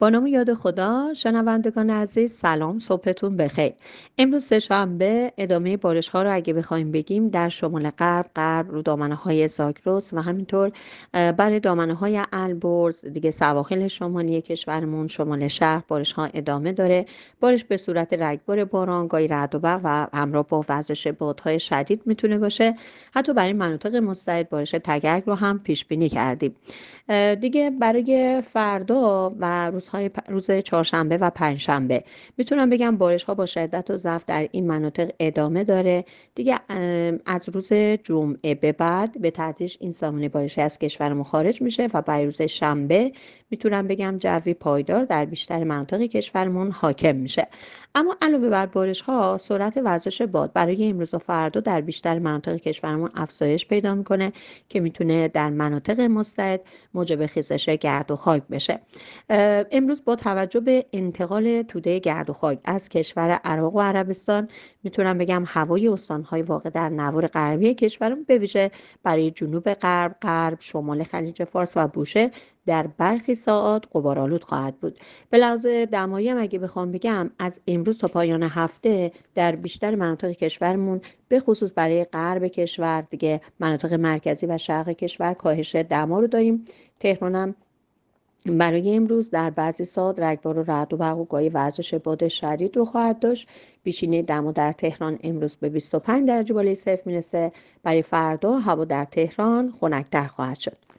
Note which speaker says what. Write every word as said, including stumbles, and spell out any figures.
Speaker 1: با نام یاد خدا. شنوندگان عزیز، سلام، صبحتون بخیر. امروز سه‌شنبه، ادامه بارش ها رو اگه بخوایم بگیم در شمال غرب غرب رو دامنه های زاگرس و همینطور اه، برای دامنه های البرز دیگه سواحل شمالی کشورمون، شمال شهر بارش ها ادامه داره. بارش به صورت رگبار باران، گاهی رعد و برق و همراه با وزش بادهای شدید میتونه باشه. حتی برای مناطق مستعد بارش تگرگ رو هم پیش بینی کردیم. اه، دیگه برای فردا و روزهای پ- روز چهارشنبه و پنجشنبه میتونم بگم بارش ها با شدت و ضعف در این مناطق ادامه داره. دیگه اه، از روز جمعه به بعد به تدریج این سامانه بارشی از کشورمون خارج میشه و برای روز شنبه میتونم بگم جوی پایدار در بیشتر مناطق کشورمون حاکم میشه. اما علاوه بر بارش ها، سرعت وزش باد برای امروز و فردا در بیشتر مناطق کشورمون افزایش پیدا میکنه که میتونه در مناطق مستعد موجب خیزش گرد و خاک بشه. اه، امروز با توجه به انتقال توده گرد و خاک از کشور عراق و عربستان میتونم بگم هوای استانهای واقع در نوار غربی کشورم به ویژه برای جنوب غرب، غرب، شمال خلیج فارس و بوشهر در برخی ساعات غبارآلود خواهد بود. به لحاظ دمایی هم اگه بخوام بگم از امروز تا پایان هفته در بیشتر مناطق کشورمون به خصوص برای غرب کشور، دیگه مناطق مرکزی و شرق کشور کاهش دما رو داریم. تهران هم برای امروز در بعضی ساعات رگبار و رعد و برق و گاهی وزش باد شدید رو خواهد داشت. بیشینه دما در تهران امروز به بیست و پنج درجه بالای صفر میرسه. برای فردا هوا در تهران خنک‌تر خواهد شد.